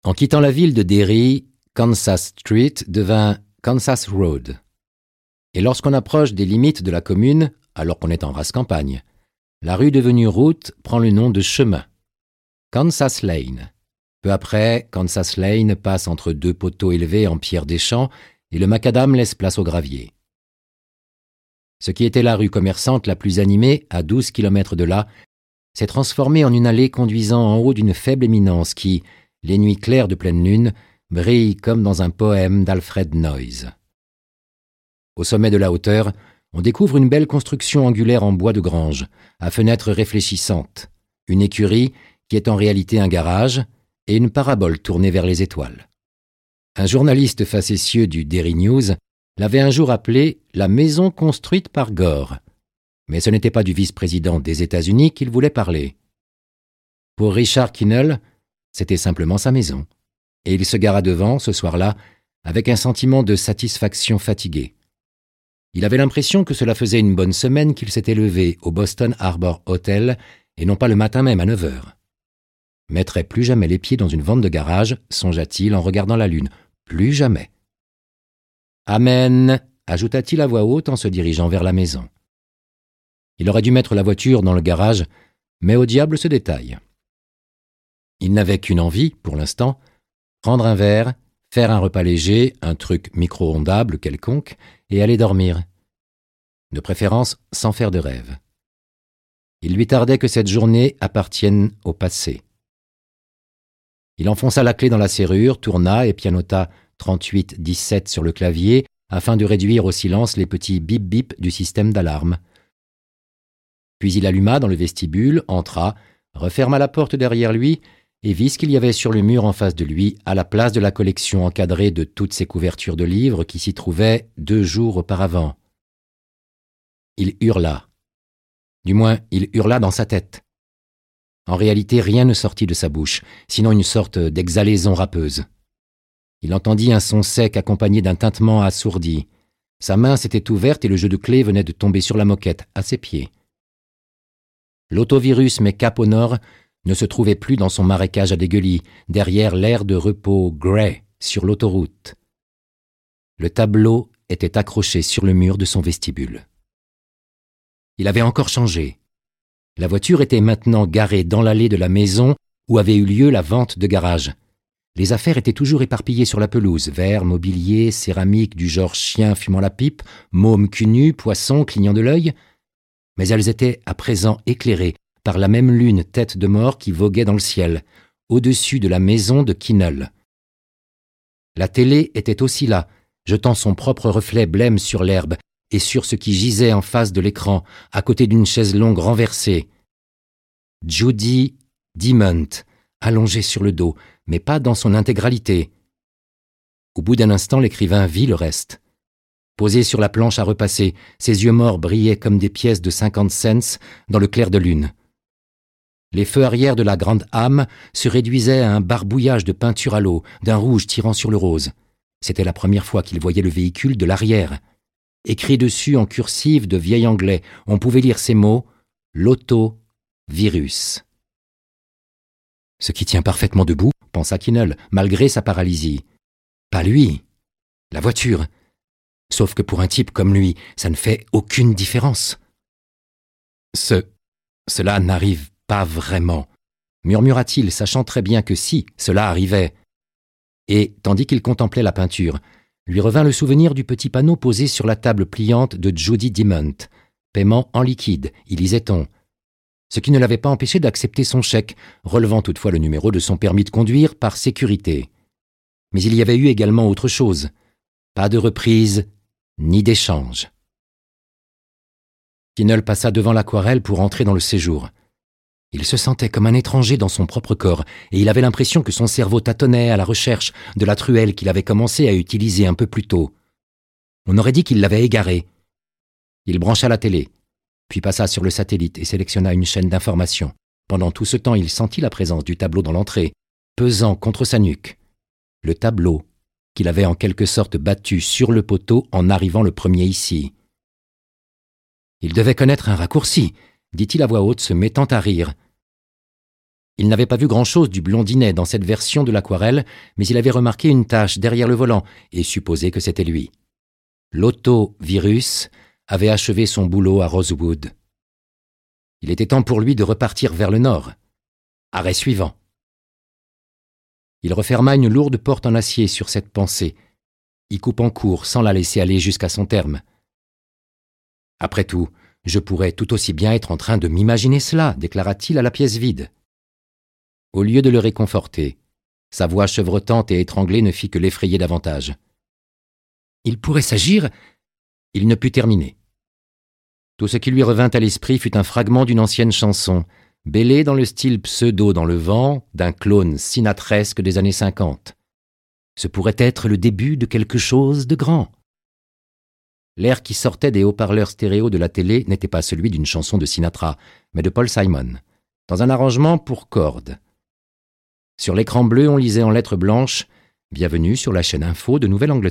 En quittant la ville de Derry, Kansas Street devint Kansas Road. Et lorsqu'on approche des limites de la commune, alors qu'on est en race campagne, la rue devenue route prend le nom de chemin. Kansas Lane. Peu après, Kansas Lane passe entre deux poteaux élevés en pierre des champs et le macadam laisse place au gravier. Ce qui était la rue commerçante la plus animée, à 12 kilomètres de là, s'est transformé en une allée conduisant en haut d'une faible éminence qui, les nuits claires de pleine lune, brille comme dans un poème d'Alfred Noyes. Au sommet de la hauteur, on découvre une belle construction angulaire en bois de grange, à fenêtres réfléchissantes, une écurie qui est en réalité un garage, et une parabole tournée vers les étoiles. Un journaliste facétieux du Derry News l'avait un jour appelée « la maison construite par Gore ». Mais ce n'était pas du vice-président des États-Unis qu'il voulait parler. Pour Richard Kinnell, c'était simplement sa maison, et il se gara devant, ce soir-là, avec un sentiment de satisfaction fatiguée. Il avait l'impression que cela faisait une bonne semaine qu'il s'était levé au Boston Harbor Hotel, et non pas le matin même à 9 heures. Mettrait plus jamais les pieds dans une vente de garage, songea-t-il en regardant la lune. Plus jamais. Amen, ajouta-t-il à voix haute en se dirigeant vers la maison. Il aurait dû mettre la voiture dans le garage, mais au diable ce détail. Il n'avait qu'une envie, pour l'instant, prendre un verre, faire un repas léger, un truc micro-ondable quelconque, et aller dormir. De préférence sans faire de rêve. Il lui tardait que cette journée appartienne au passé. Il enfonça la clé dans la serrure, tourna et pianota 38-17 sur le clavier afin de réduire au silence les petits bip-bip du système d'alarme. Puis il alluma dans le vestibule, entra, referma la porte derrière lui et vit ce qu'il y avait sur le mur en face de lui à la place de la collection encadrée de toutes ces couvertures de livres qui s'y trouvaient 2 jours auparavant. Il hurla. Du moins, il hurla dans sa tête. En réalité, rien ne sortit de sa bouche, sinon une sorte d'exhalaison râpeuse. Il entendit un son sec accompagné d'un tintement assourdi. Sa main s'était ouverte et le jeu de clés venait de tomber sur la moquette, à ses pieds. L'autovirus mais cap au nord ne se trouvait plus dans son marécage à dégueulis, derrière l'aire de repos Grey sur l'autoroute. Le tableau était accroché sur le mur de son vestibule. Il avait encore changé. La voiture était maintenant garée dans l'allée de la maison où avait eu lieu la vente de garage. Les affaires étaient toujours éparpillées sur la pelouse, verre, mobilier, céramique du genre chien fumant la pipe, môme cul-nu, poisson clignant de l'œil. Mais elles étaient à présent éclairées par la même lune tête de mort qui voguait dans le ciel, au-dessus de la maison de Kinnell. La télé était aussi là, jetant son propre reflet blême sur l'herbe et sur ce qui gisait en face de l'écran, à côté d'une chaise longue renversée. Judy Dimont, allongée sur le dos, mais pas dans son intégralité. Au bout d'un instant, l'écrivain vit le reste. Posé sur la planche à repasser, ses yeux morts brillaient comme des pièces de 50 cents dans le clair de lune. Les feux arrière de la grande âme se réduisaient à un barbouillage de peinture à l'eau, d'un rouge tirant sur le rose. C'était la première fois qu'il voyait le véhicule de l'arrière. Écrit dessus en cursive de vieil anglais, on pouvait lire ces mots « l'auto-virus ». Ce qui tient parfaitement debout, pensa Kinnell, malgré sa paralysie. Pas lui, la voiture. Sauf que pour un type comme lui, ça ne fait aucune différence. Cela n'arrive pas vraiment, murmura-t-il, sachant très bien que si cela arrivait. Et, tandis qu'il contemplait la peinture, lui revint le souvenir du petit panneau posé sur la table pliante de Judy Dimont. Paiement en liquide, y lisait-on. Ce qui ne l'avait pas empêché d'accepter son chèque, relevant toutefois le numéro de son permis de conduire par sécurité. Mais il y avait eu également autre chose. Pas de reprise, ni d'échange. Kinnell passa devant l'aquarelle pour entrer dans le séjour. Il se sentait comme un étranger dans son propre corps, et il avait l'impression que son cerveau tâtonnait à la recherche de la truelle qu'il avait commencé à utiliser un peu plus tôt. On aurait dit qu'il l'avait égaré. Il brancha la télé, puis passa sur le satellite et sélectionna une chaîne d'information. Pendant tout ce temps, il sentit la présence du tableau dans l'entrée, pesant contre sa nuque. Le tableau qu'il avait en quelque sorte battu sur le poteau en arrivant le premier ici. Il devait connaître un raccourci, dit-il à voix haute, se mettant à rire. Il n'avait pas vu grand-chose du blondinet dans cette version de l'aquarelle, mais il avait remarqué une tache derrière le volant et supposé que c'était lui. L'auto-virus avait achevé son boulot à Rosewood. Il était temps pour lui de repartir vers le nord. Arrêt suivant. Il referma une lourde porte en acier sur cette pensée, y coupant court sans la laisser aller jusqu'à son terme. Après tout, je pourrais tout aussi bien être en train de m'imaginer cela, déclara-t-il à la pièce vide. Au lieu de le réconforter, sa voix chevrotante et étranglée ne fit que l'effrayer davantage. Il pourrait s'agir... Il ne put terminer. Tout ce qui lui revint à l'esprit fut un fragment d'une ancienne chanson, bêlée dans le style pseudo dans le vent d'un clone sinatresque des années 50. Ce pourrait être le début de quelque chose de grand. L'air qui sortait des haut-parleurs stéréo de la télé n'était pas celui d'une chanson de Sinatra, mais de Paul Simon, dans un arrangement pour cordes. Sur l'écran bleu, on lisait en lettres blanches « Bienvenue sur la chaîne info de Nouvelle-Angleterre ».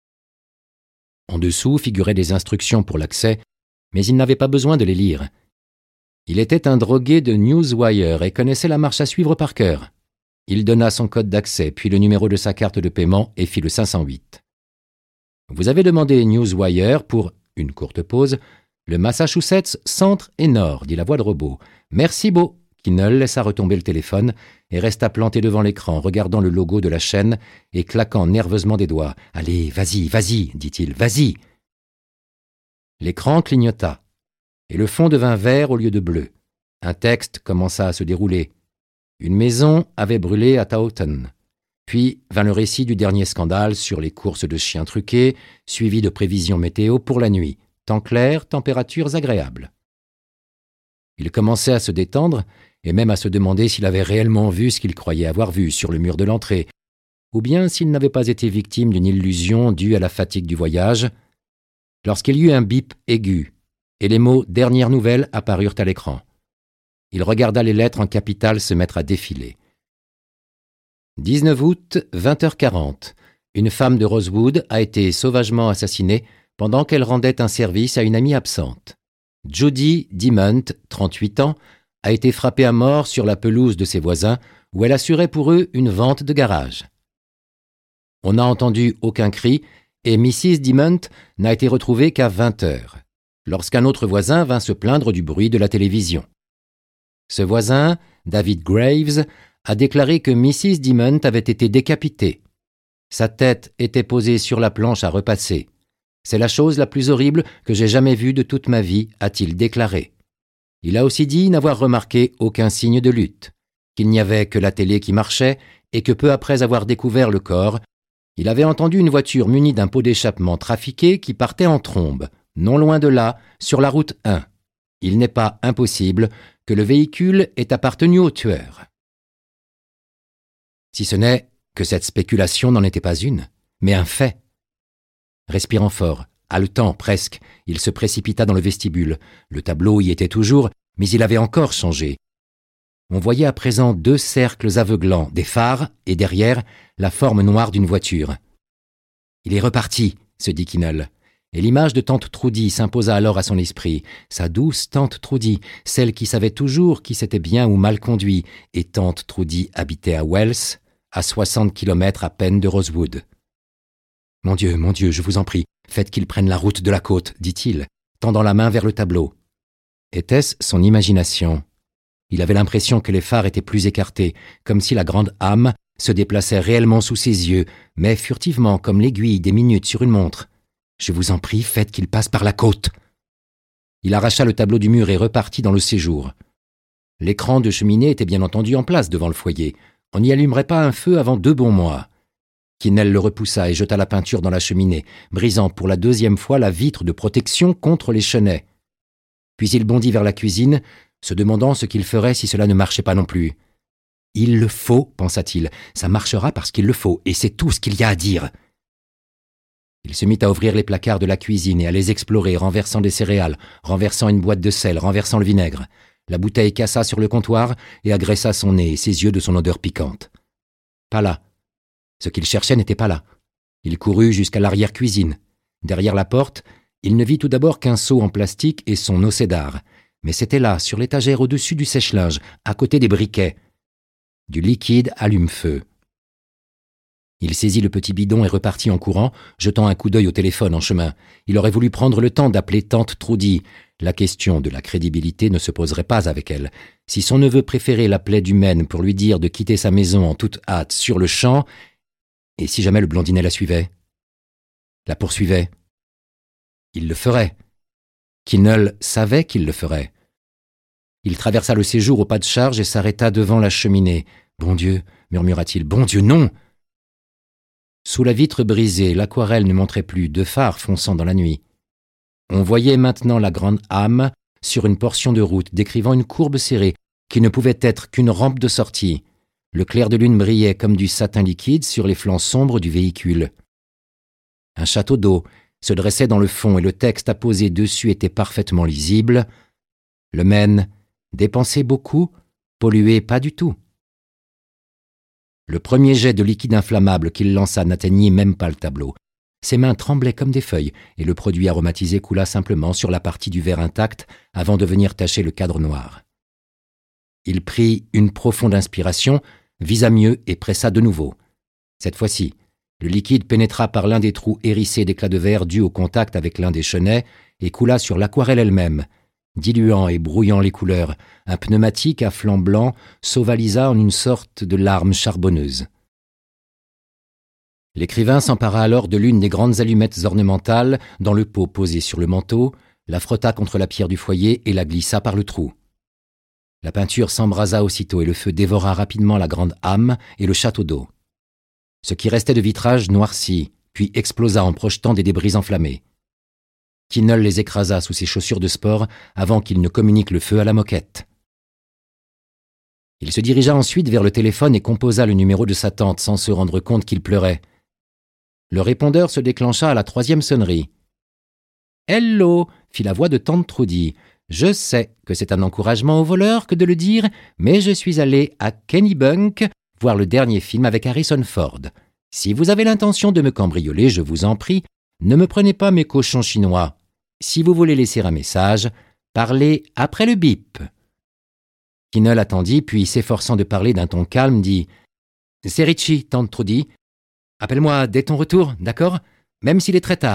En dessous figuraient des instructions pour l'accès, mais il n'avait pas besoin de les lire. Il était un drogué de Newswire et connaissait la marche à suivre par cœur. Il donna son code d'accès, puis le numéro de sa carte de paiement et fit le 508. Vous avez demandé Newswire pour, une courte pause, le Massachusetts centre et nord, dit la voix de robot. Merci beau. Kinnell laissa retomber le téléphone et resta planté devant l'écran, regardant le logo de la chaîne et claquant nerveusement des doigts. « Allez, vas-y, dit-il, vas-y !» L'écran clignota, et le fond devint vert au lieu de bleu. Un texte commença à se dérouler. Une maison avait brûlé à Taunton. Puis vint le récit du dernier scandale sur les courses de chiens truquées, suivi de prévisions météo pour la nuit. Temps clair, températures agréables. Il commençait à se détendre, et même à se demander s'il avait réellement vu ce qu'il croyait avoir vu sur le mur de l'entrée, ou bien s'il n'avait pas été victime d'une illusion due à la fatigue du voyage, lorsqu'il y eut un bip aigu, et les mots « dernière nouvelle » apparurent à l'écran. Il regarda les lettres en capitales se mettre à défiler. 19 août, 20h40. Une femme de Rosewood a été sauvagement assassinée pendant qu'elle rendait un service à une amie absente. Judy Dimont, 38 ans, a été frappée à mort sur la pelouse de ses voisins où elle assurait pour eux une vente de garage. On n'a entendu aucun cri et Mrs. Dimont n'a été retrouvée qu'à 20h, lorsqu'un autre voisin vint se plaindre du bruit de la télévision. Ce voisin, David Graves, a déclaré que Mrs. Dimont avait été décapitée. Sa tête était posée sur la planche à repasser. C'est la chose la plus horrible que j'ai jamais vue de toute ma vie, a-t-il déclaré. Il a aussi dit n'avoir remarqué aucun signe de lutte, qu'il n'y avait que la télé qui marchait et que peu après avoir découvert le corps, il avait entendu une voiture munie d'un pot d'échappement trafiqué qui partait en trombe, non loin de là, sur la route 1. Il n'est pas impossible que le véhicule ait appartenu au tueur. Si ce n'est que cette spéculation n'en était pas une, mais un fait. Respirant fort, haletant presque, il se précipita dans le vestibule. Le tableau y était toujours, mais il avait encore changé. On voyait à présent 2 cercles aveuglants, des phares, et derrière, la forme noire d'une voiture. « Il est reparti », se dit Kinnell. Et l'image de tante Trudy s'imposa alors à son esprit. Sa douce tante Trudy, celle qui savait toujours qui s'était bien ou mal conduit, et tante Trudy habitait à Wells, à 60 kilomètres à peine de Rosewood. « Mon Dieu, je vous en prie, faites qu'il prenne la route de la côte, dit-il, tendant la main vers le tableau. Était-ce son imagination ? Il avait l'impression que les phares étaient plus écartés, comme si la grande âme se déplaçait réellement sous ses yeux, mais furtivement comme l'aiguille des minutes sur une montre. « Je vous en prie, faites qu'il passe par la côte !» Il arracha le tableau du mur et repartit dans le séjour. L'écran de cheminée était bien entendu en place devant le foyer. On n'y allumerait pas un feu avant 2 bons mois. Kinnell le repoussa et jeta la peinture dans la cheminée, brisant pour la 2e fois la vitre de protection contre les chenets. Puis il bondit vers la cuisine, se demandant ce qu'il ferait si cela ne marchait pas non plus. « Il le faut, pensa-t-il, ça marchera parce qu'il le faut, et c'est tout ce qu'il y a à dire. » Il se mit à ouvrir les placards de la cuisine et à les explorer, renversant des céréales, renversant une boîte de sel, renversant le vinaigre. La bouteille cassa sur le comptoir et agressa son nez et ses yeux de son odeur piquante. Pas là. Ce qu'il cherchait n'était pas là. Il courut jusqu'à l'arrière-cuisine. Derrière la porte, il ne vit tout d'abord qu'un seau en plastique et son océdar. mais c'était là, sur l'étagère au-dessus du sèche-linge, à côté des briquets. Du liquide allume-feu. Il saisit le petit bidon et repartit en courant, jetant un coup d'œil au téléphone en chemin. Il aurait voulu prendre le temps d'appeler tante Trudy. La question de la crédibilité ne se poserait pas avec elle. Si son neveu préféré l'appelait du Maine pour lui dire de quitter sa maison en toute hâte sur le champ, et si jamais le blondinet la suivait, la poursuivait, il le ferait. Kinnell savait qu'il le ferait. Il traversa le séjour au pas de charge et s'arrêta devant la cheminée. « Bon Dieu !» murmura-t-il. « Bon Dieu, non !» Sous la vitre brisée, l'aquarelle ne montrait plus de phare fonçant dans la nuit. On voyait maintenant la grande âme sur une portion de route décrivant une courbe serrée qui ne pouvait être qu'une rampe de sortie. Le clair de lune brillait comme du satin liquide sur les flancs sombres du véhicule. Un château d'eau se dressait dans le fond et le texte apposé dessus était parfaitement lisible. Le Maine dépensait beaucoup, polluait pas du tout. Le premier jet de liquide inflammable qu'il lança n'atteignit même pas le tableau. Ses mains tremblaient comme des feuilles et le produit aromatisé coula simplement sur la partie du verre intacte avant de venir tacher le cadre noir. Il prit une profonde inspiration, visa mieux et pressa de nouveau. Cette fois-ci, le liquide pénétra par l'un des trous hérissés d'éclats de verre dus au contact avec l'un des chenets et coula sur l'aquarelle elle-même. Diluant et brouillant les couleurs, un pneumatique à flanc blanc s'ovalisa en une sorte de larme charbonneuse. L'écrivain s'empara alors de l'une des grandes allumettes ornementales dans le pot posé sur le manteau, la frotta contre la pierre du foyer et la glissa par le trou. La peinture s'embrasa aussitôt et le feu dévora rapidement la grande âme et le château d'eau. Ce qui restait de vitrage noircit, puis explosa en projetant des débris enflammés. Kinnell les écrasa sous ses chaussures de sport avant qu'il ne communique le feu à la moquette. Il se dirigea ensuite vers le téléphone et composa le numéro de sa tante sans se rendre compte qu'il pleurait. Le répondeur se déclencha à la 3e sonnerie. « Hello !» fit la voix de tante Trudy. « Je sais que c'est un encouragement au voleur que de le dire, mais je suis allé à Kennebunk voir le dernier film avec Harrison Ford. Si vous avez l'intention de me cambrioler, je vous en prie, ne me prenez pas mes cochons chinois. Si vous voulez laisser un message, parlez après le bip. » Kinnell attendit, puis s'efforçant de parler d'un ton calme, dit « C'est Richie, tante Trudy. Appelle-moi dès ton retour, d'accord? Même s'il est très tard. »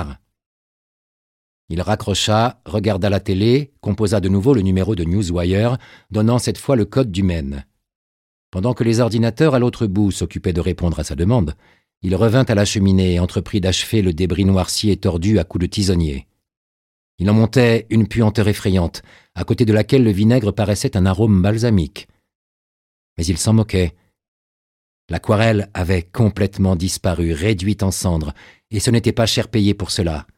Il raccrocha, regarda la télé, composa de nouveau le numéro de Newswire, donnant cette fois le code du Maine. Pendant que les ordinateurs à l'autre bout s'occupaient de répondre à sa demande, il revint à la cheminée et entreprit d'achever le débris noirci et tordu à coups de tisonnier. Il en montait une puanteur effrayante, à côté de laquelle le vinaigre paraissait un arôme balsamique. Mais il s'en moquait. L'aquarelle avait complètement disparu, réduite en cendres, et ce n'était pas cher payé pour cela.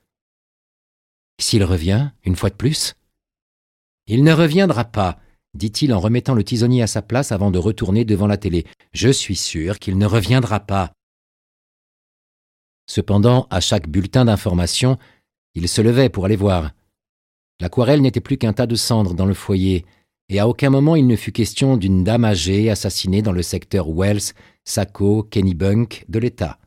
S'il revient, une fois de plus? Il ne reviendra pas, dit-il en remettant le tisonnier à sa place avant de retourner devant la télé. Je suis sûr qu'il ne reviendra pas. Cependant, à chaque bulletin d'information, il se levait pour aller voir. L'aquarelle n'était plus qu'un tas de cendres dans le foyer, et à aucun moment il ne fut question d'une dame âgée assassinée dans le secteur Wells, Saco, Kennebunk de l'État.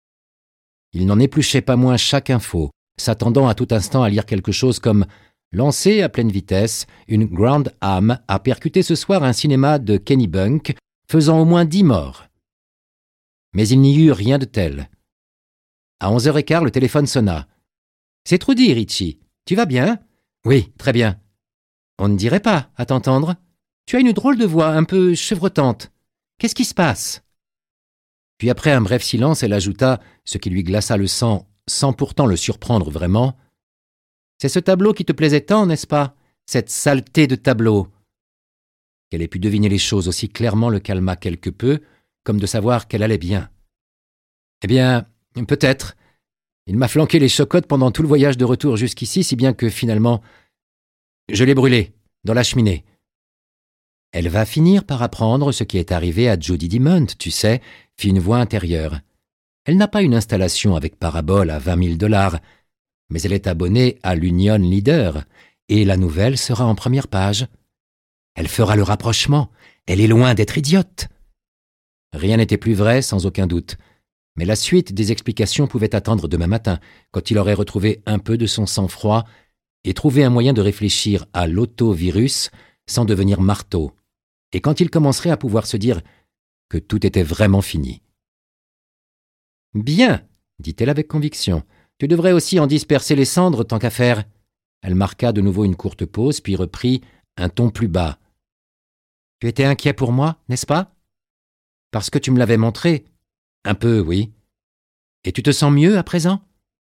Il n'en épluchait pas moins chaque info, s'attendant à tout instant à lire quelque chose comme « Lancé à pleine vitesse, une Grand Am a percuté ce soir un cinéma de Kennebunk, faisant au moins 10 morts. » Mais il n'y eut rien de tel. À 11h15, le téléphone sonna. « C'est Trudy, Richie. Tu vas bien? »« Oui, très bien. »« On ne dirait pas, à t'entendre. Tu as une drôle de voix, un peu chevrotante. Qu'est-ce qui se passe ?» Puis après un bref silence, elle ajouta, ce qui lui glaça le sang, sans pourtant le surprendre vraiment. « C'est ce tableau qui te plaisait tant, n'est-ce pas? Cette saleté de tableau !» Qu'elle ait pu deviner les choses aussi clairement le calma quelque peu, comme de savoir qu'elle allait bien. « Eh bien, peut-être. Il m'a flanqué les chocottes pendant tout le voyage de retour jusqu'ici, si bien que finalement, je l'ai brûlé, dans la cheminée. » Elle va finir par apprendre ce qui est arrivé à Judy Dimond, tu sais, fit une voix intérieure. Elle n'a pas une installation avec parabole à $20,000, mais elle est abonnée à l'Union Leader, et la nouvelle sera en première page. Elle fera le rapprochement, elle est loin d'être idiote. Rien n'était plus vrai, sans aucun doute, mais la suite des explications pouvait attendre demain matin, quand il aurait retrouvé un peu de son sang-froid et trouver un moyen de réfléchir à l'autovirus sans devenir marteau, et quand il commencerait à pouvoir se dire que tout était vraiment fini. « Bien, dit-elle avec conviction, tu devrais aussi en disperser les cendres tant qu'à faire. » Elle marqua de nouveau une courte pause, puis reprit un ton plus bas. « Tu étais inquiet pour moi, n'est-ce pas ? Parce que tu me l'avais montré. Un peu, oui. Et tu te sens mieux à présent ?»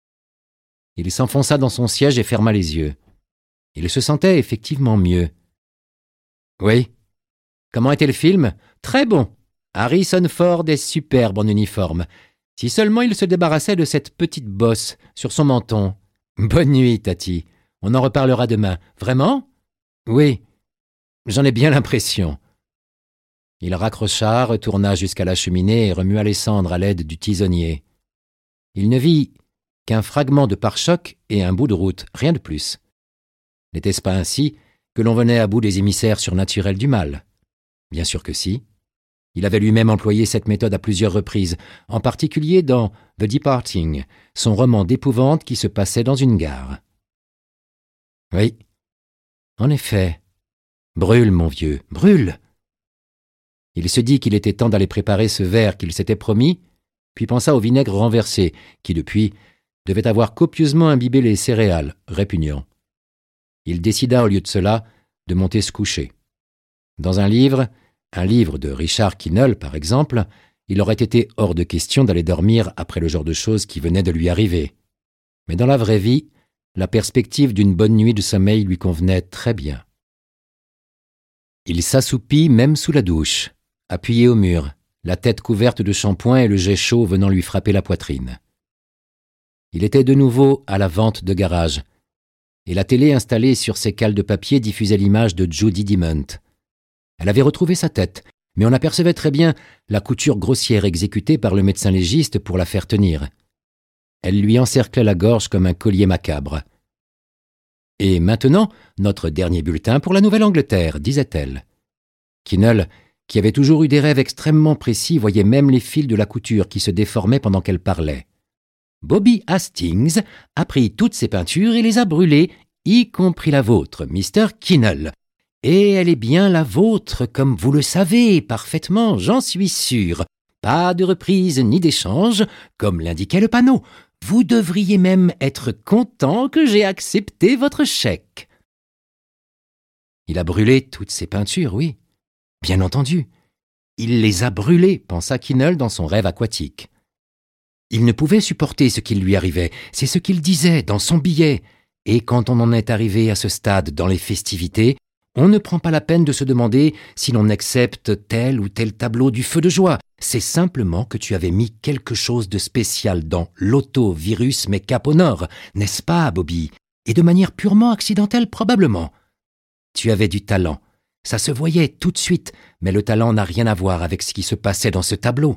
Il s'enfonça dans son siège et ferma les yeux. Il se sentait effectivement mieux. « Oui. Comment était le film ? Très bon. Harrison Ford est superbe en uniforme. Si seulement il se débarrassait de cette petite bosse sur son menton. Bonne nuit, Tati. On en reparlera demain. Vraiment ? Oui. J'en ai bien l'impression. » Il raccrocha, retourna jusqu'à la cheminée et remua les cendres à l'aide du tisonnier. Il ne vit qu'un fragment de pare-choc et un bout de route, rien de plus. N'était-ce pas ainsi que l'on venait à bout des émissaires surnaturels du mal ? Bien sûr que si. Il avait lui-même employé cette méthode à plusieurs reprises, en particulier dans The Departing, son roman d'épouvante qui se passait dans une gare. Oui, en effet. Brûle, mon vieux, brûle. Il se dit qu'il était temps d'aller préparer ce verre qu'il s'était promis, puis pensa au vinaigre renversé, qui, depuis, devait avoir copieusement imbibé les céréales, répugnant. Il décida, au lieu de cela, de monter se coucher. Dans un livre de Richard Kinnell, par exemple, il aurait été hors de question d'aller dormir après le genre de choses qui venaient de lui arriver. Mais dans la vraie vie, la perspective d'une bonne nuit de sommeil lui convenait très bien. Il s'assoupit même sous la douche, appuyé au mur, la tête couverte de shampoing et le jet chaud venant lui frapper la poitrine. Il était de nouveau à la vente de garage, et la télé installée sur ses cales de papier diffusait l'image de Judy Dimont. Elle avait retrouvé sa tête, mais on apercevait très bien la couture grossière exécutée par le médecin légiste pour la faire tenir. Elle lui encerclait la gorge comme un collier macabre. « Et maintenant, notre dernier bulletin pour la Nouvelle-Angleterre, » disait-elle. Kinnell, qui avait toujours eu des rêves extrêmement précis, voyait même les fils de la couture qui se déformaient pendant qu'elle parlait. Bobby Hastings a pris toutes ses peintures et les a brûlées, y compris la vôtre, Mr. Kinnell. Et elle est bien la vôtre, comme vous le savez parfaitement, j'en suis sûr. Pas de reprise ni d'échange, comme l'indiquait le panneau. Vous devriez même être content que j'ai accepté votre chèque. Il a brûlé toutes ses peintures, oui. Bien entendu. Il les a brûlées, pensa Kinnell dans son rêve aquatique. Il ne pouvait supporter ce qui lui arrivait, c'est ce qu'il disait dans son billet. Et quand on en est arrivé à ce stade dans les festivités, on ne prend pas la peine de se demander si l'on accepte tel ou tel tableau du feu de joie. C'est simplement que tu avais mis quelque chose de spécial dans l'autovirus mais cap au nord, n'est-ce pas, Bobby? Et de manière purement accidentelle, probablement. Tu avais du talent. Ça se voyait tout de suite, mais le talent n'a rien à voir avec ce qui se passait dans ce tableau.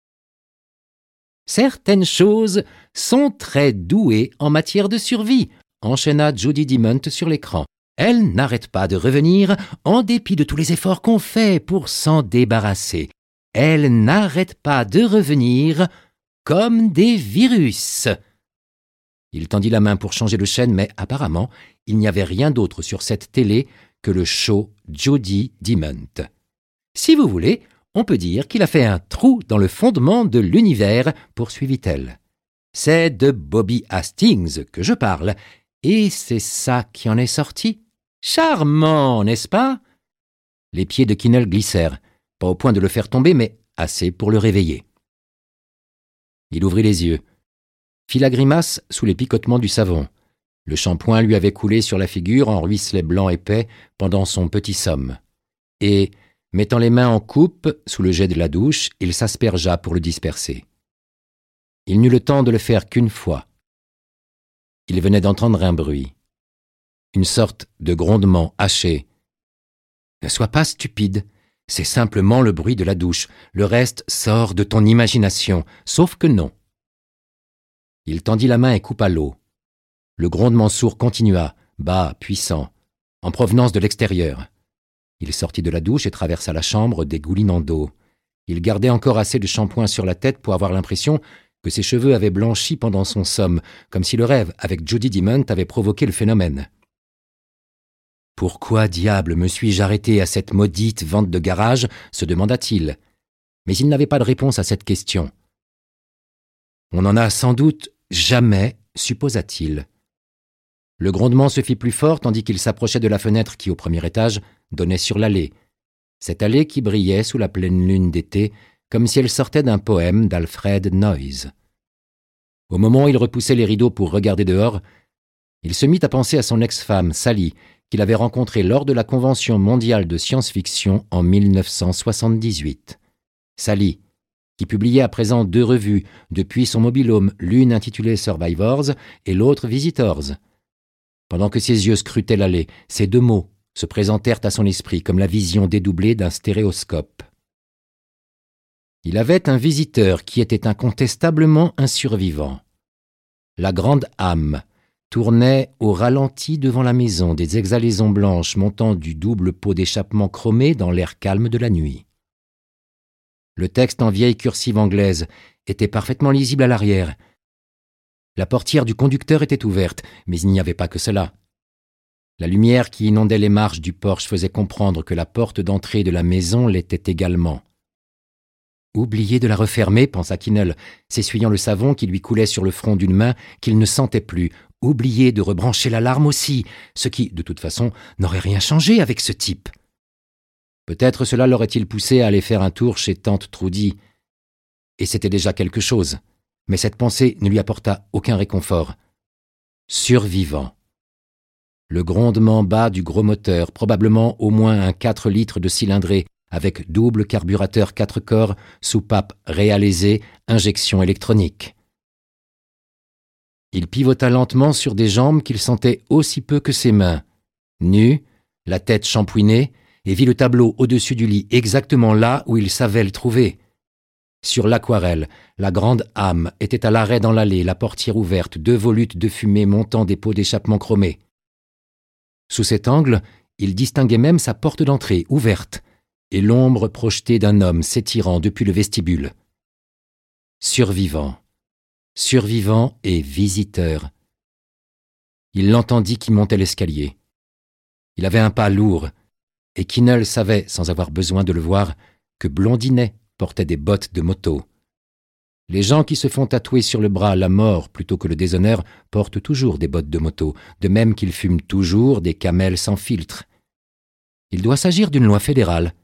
Certaines choses sont très douées en matière de survie, enchaîna Judy Dimont sur l'écran. Elles n'arrêtent pas de revenir en dépit de tous les efforts qu'on fait pour s'en débarrasser. Elles n'arrêtent pas de revenir comme des virus. Il tendit la main pour changer de chaîne, mais apparemment, il n'y avait rien d'autre sur cette télé que le show Judy Dimont. Si vous voulez, on peut dire qu'il a fait un trou dans le fondement de l'univers, poursuivit-elle. C'est de Bobby Hastings que je parle, et c'est ça qui en est sorti. Charmant, n'est-ce pas? Les pieds de Kinnell glissèrent, pas au point de le faire tomber, mais assez pour le réveiller. Il ouvrit les yeux, fit la grimace sous les picotements du savon. Le shampoing lui avait coulé sur la figure en ruisselets blancs épais pendant son petit somme. Et, mettant les mains en coupe sous le jet de la douche, il s'aspergea pour le disperser. Il n'eut le temps de le faire qu'une fois. Il venait d'entendre un bruit. Une sorte de grondement haché. « Ne sois pas stupide, c'est simplement le bruit de la douche. Le reste sort de ton imagination, sauf que non. » Il tendit la main et coupa l'eau. Le grondement sourd continua, bas, puissant, en provenance de l'extérieur. Il sortit de la douche et traversa la chambre dégoulinant d'eau. Il gardait encore assez de shampoing sur la tête pour avoir l'impression que ses cheveux avaient blanchi pendant son somme, comme si le rêve avec Judy Dimont avait provoqué le phénomène. « Pourquoi diable me suis-je arrêté à cette maudite vente de garage ?» se demanda-t-il. Mais il n'avait pas de réponse à cette question. On n'en a sans doute jamais, supposa-t-il. Le grondement se fit plus fort tandis qu'il s'approchait de la fenêtre qui, au premier étage, donnait sur l'allée. Cette allée qui brillait sous la pleine lune d'été, comme si elle sortait d'un poème d'Alfred Noyes. Au moment où il repoussait les rideaux pour regarder dehors, il se mit à penser à son ex-femme, Sally, qu'il avait rencontrée lors de la Convention mondiale de science-fiction en 1978. Sally, qui publiait à présent 2 revues depuis son mobil-home, l'une intitulée Survivors et l'autre Visitors. Pendant que ses yeux scrutaient l'allée, ces 2 mots se présentèrent à son esprit comme la vision dédoublée d'un stéréoscope. Il avait un visiteur qui était incontestablement un survivant. La grande âme tournait au ralenti devant la maison, des exhalaisons blanches montant du double pot d'échappement chromé dans l'air calme de la nuit. Le texte en vieille cursive anglaise était parfaitement lisible à l'arrière. La portière du conducteur était ouverte, mais il n'y avait pas que cela. La lumière qui inondait les marches du porche faisait comprendre que la porte d'entrée de la maison l'était également. Oublier de la refermer, pensa Kinnell, s'essuyant le savon qui lui coulait sur le front d'une main qu'il ne sentait plus. Oublier de rebrancher l'alarme aussi, ce qui, de toute façon, n'aurait rien changé avec ce type. Peut-être cela l'aurait-il poussé à aller faire un tour chez tante Trudy. Et c'était déjà quelque chose. Mais cette pensée ne lui apporta aucun réconfort. Survivant. Le grondement bas du gros moteur, probablement au moins un 4 litres de cylindrée, avec double carburateur 4 corps, soupape réalisée, injection électronique. Il pivota lentement sur des jambes qu'il sentait aussi peu que ses mains. Nu, la tête shampouinée, et vit le tableau au-dessus du lit, exactement là où il savait le trouver. Sur l'aquarelle, la grande âme était à l'arrêt dans l'allée, la portière ouverte, 2 volutes de fumée montant des pots d'échappement chromés. Sous cet angle, il distinguait même sa porte d'entrée, ouverte, et l'ombre projetée d'un homme s'étirant depuis le vestibule. Survivant. Survivant et visiteur. Il l'entendit qui montait l'escalier. Il avait un pas lourd, et Kinnell savait, sans avoir besoin de le voir, que Blondinet portait des bottes de moto. Les gens qui se font tatouer sur le bras la mort plutôt que le déshonneur portent toujours des bottes de moto, de même qu'ils fument toujours des camels sans filtre. Il doit s'agir d'une loi fédérale.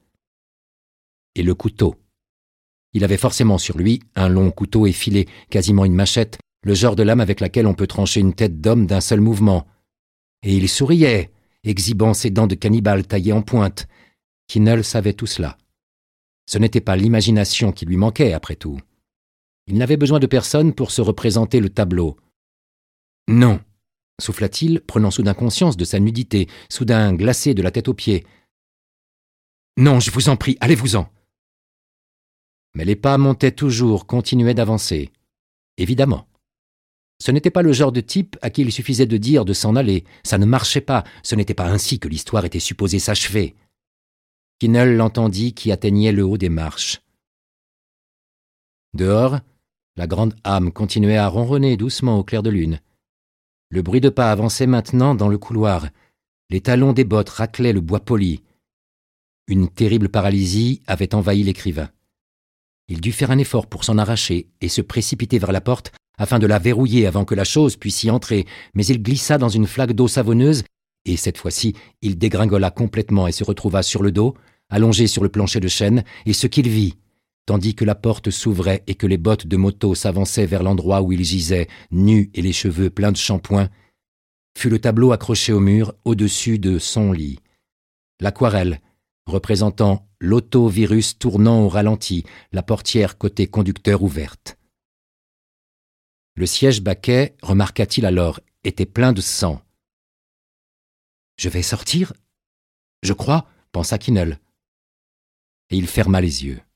Et le couteau. Il avait forcément sur lui un long couteau effilé, quasiment une machette, le genre de lame avec laquelle on peut trancher une tête d'homme d'un seul mouvement. Et il souriait, exhibant ses dents de cannibale taillées en pointe. Kinnell savait tout cela. Ce n'était pas l'imagination qui lui manquait, après tout. Il n'avait besoin de personne pour se représenter le tableau. « Non !» souffla-t-il, prenant soudain conscience de sa nudité, soudain glacé de la tête aux pieds. « Non, je vous en prie, allez-vous-en !» Mais les pas montaient toujours, continuaient d'avancer. Évidemment. Ce n'était pas le genre de type à qui il suffisait de dire de s'en aller. Ça ne marchait pas. Ce n'était pas ainsi que l'histoire était supposée s'achever. Kinnell l'entendit qui atteignait le haut des marches. Dehors, la grande âme continuait à ronronner doucement au clair de lune. Le bruit de pas avançait maintenant dans le couloir. Les talons des bottes raclaient le bois poli. Une terrible paralysie avait envahi l'écrivain. Il dut faire un effort pour s'en arracher et se précipiter vers la porte afin de la verrouiller avant que la chose puisse y entrer, mais il glissa dans une flaque d'eau savonneuse et cette fois-ci, il dégringola complètement et se retrouva sur le dos, allongé sur le plancher de chêne, et ce qu'il vit, tandis que la porte s'ouvrait et que les bottes de moto s'avançaient vers l'endroit où il gisait, nu et les cheveux pleins de shampoing, fut le tableau accroché au mur au-dessus de son lit. L'aquarelle, représentant l'autovirus tournant au ralenti, la portière côté conducteur ouverte. Le siège baquet, remarqua-t-il alors, était plein de sang. « Je vais sortir ? Je crois, pensa Kinnell. Et il ferma les yeux.